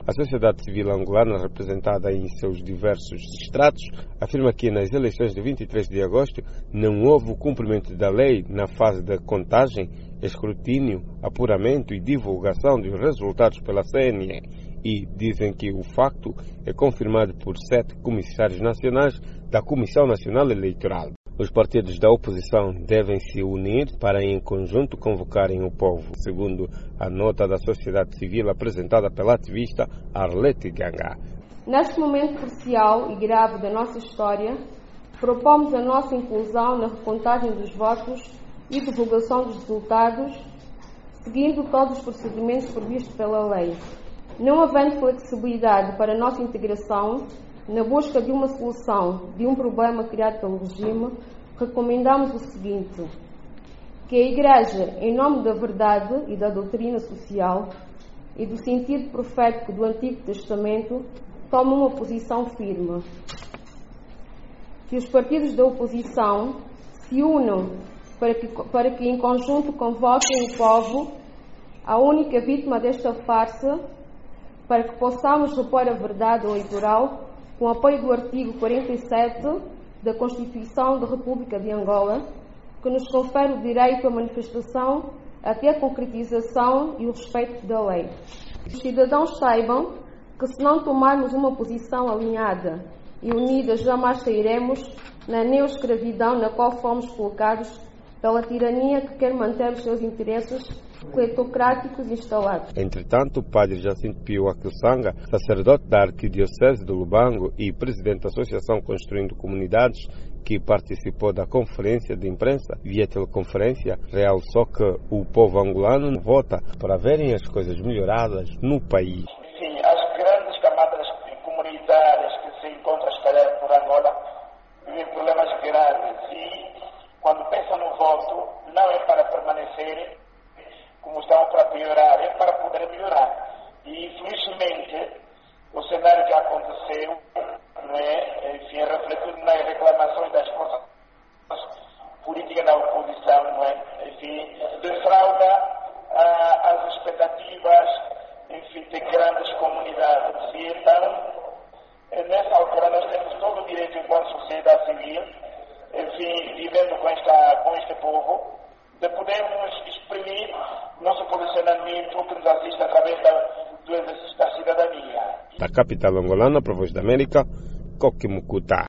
A sociedade civil angolana, representada em seus diversos estratos, afirma que nas eleições de 23 de agosto não houve o cumprimento da lei na fase da contagem, escrutínio, apuramento e divulgação dos resultados pela CNE e dizem que o facto é confirmado por 7 comissários nacionais da Comissão Nacional Eleitoral. Os partidos da oposição devem se unir para em conjunto convocarem o povo, segundo a nota da sociedade civil apresentada pela ativista Arlete Ganga. Neste momento crucial e grave da nossa história, propomos a nossa inclusão na recontagem dos votos e divulgação dos resultados, seguindo todos os procedimentos previstos pela lei. Não havendo flexibilidade para a nossa integração, na busca de uma solução de um problema criado pelo regime, recomendamos o seguinte: que a Igreja, em nome da verdade e da doutrina social e do sentido profético do Antigo Testamento, tome uma posição firme. Que os partidos da oposição se unam para que em conjunto convoquem o povo, a única vítima desta farsa, para que possamos repor a verdade eleitoral com apoio do artigo 47 da Constituição da República de Angola, que nos confere o direito à manifestação até a concretização e o respeito da lei. Os cidadãos saibam que se não tomarmos uma posição alinhada e unida, jamais sairemos na neoescravidão na qual fomos colocados pela tirania que quer manter os seus interesses cleptocráticos instalados. Entretanto, o padre Jacinto Pio Aquilsanga, sacerdote da Arquidiocese do Lubango e presidente da Associação Construindo Comunidades, que participou da conferência de imprensa via teleconferência, realçou que o povo angolano vota para verem as coisas melhoradas no país. Sim, as grandes camadas comunitárias que se encontram espalhadas por Angola vivem problemas graves e, quando pensam no voto, não é para permanecer como estão para piorar, é para poder melhorar. E, infelizmente, o cenário que aconteceu, não é, enfim, refletido nas reclamações das forças políticas da oposição, não é, enfim, defrauda as expectativas, enfim, de grandes comunidades. E, então, nessa altura, nós temos todo o direito, enquanto sociedade civil, enfim, vivendo com este povo, de podermos exprimir nosso posicionamento que nos assiste através do exercício da cidadania. Da capital angolana, para a Voz da América, Coque Mucuta.